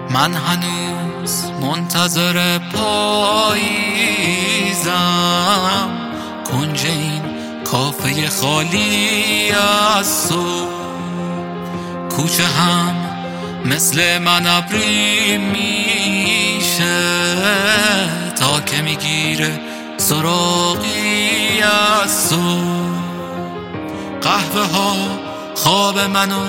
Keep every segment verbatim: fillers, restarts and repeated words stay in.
من هنوز منتظر پاییزم، کنج این کافه خالی از صبح. کوچه هم مثل من ابری میشه تا که میگیره سراغی از صبح. قهوه ها خواب منو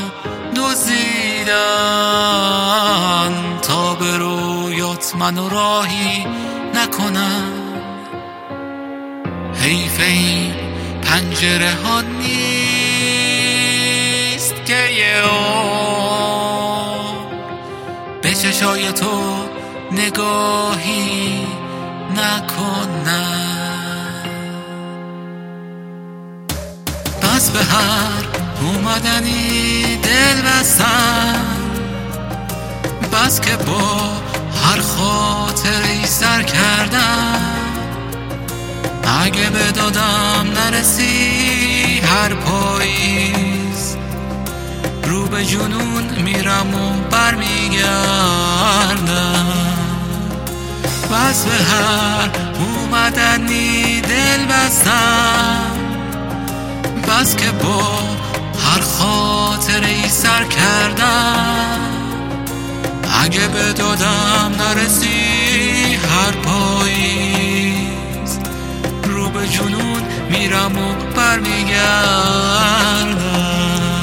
دزدیدن تا به رویات منو راهی نکنن. حیف این پنجره ها نیست که یه عمر به چشای تو نگاهی نکنن. بس به هر اومدنی دل بستم، بس که با هر خاطری سر کردم. اگه به دادم نرسی هر پاییز، رو به جنون میرم و برمیگردم. بس به هر اومدنی دل بستم، بس که با هر خاطری سر کردم. اگه به دادم نرسی هر پاییز، رو به جنون میرم و برمیگردم.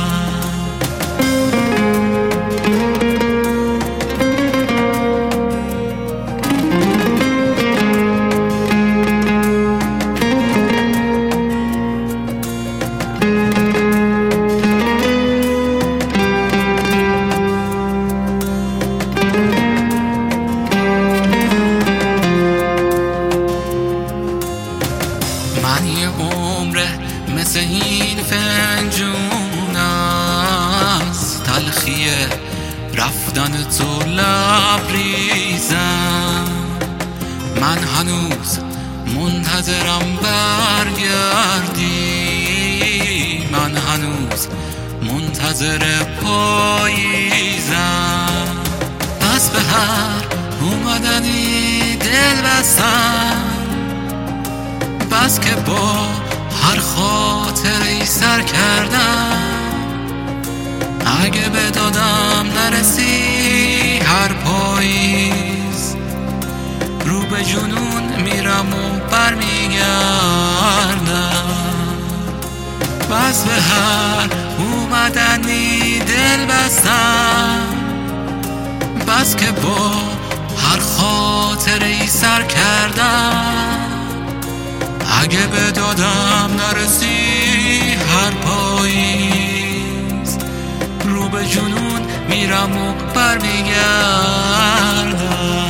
من یه عمره مثل این فنجون است، تلخی رفتن تو لبریزم. من هنوز منتظرم برگردی، من هنوز منتظر پاییزم. بس به هر اومدنی دل بستم، بس که با هر خاطری سر کردم. اگه به دادم نرسی هر پاییز، رو به جنون میرم و برمیگردم. بس به هر اومدنی دل بستم، بس که با هر خاطری سر کردم. اگه به دادم نرسی هر پاییز، رو به جنون میرم و برمیگردم.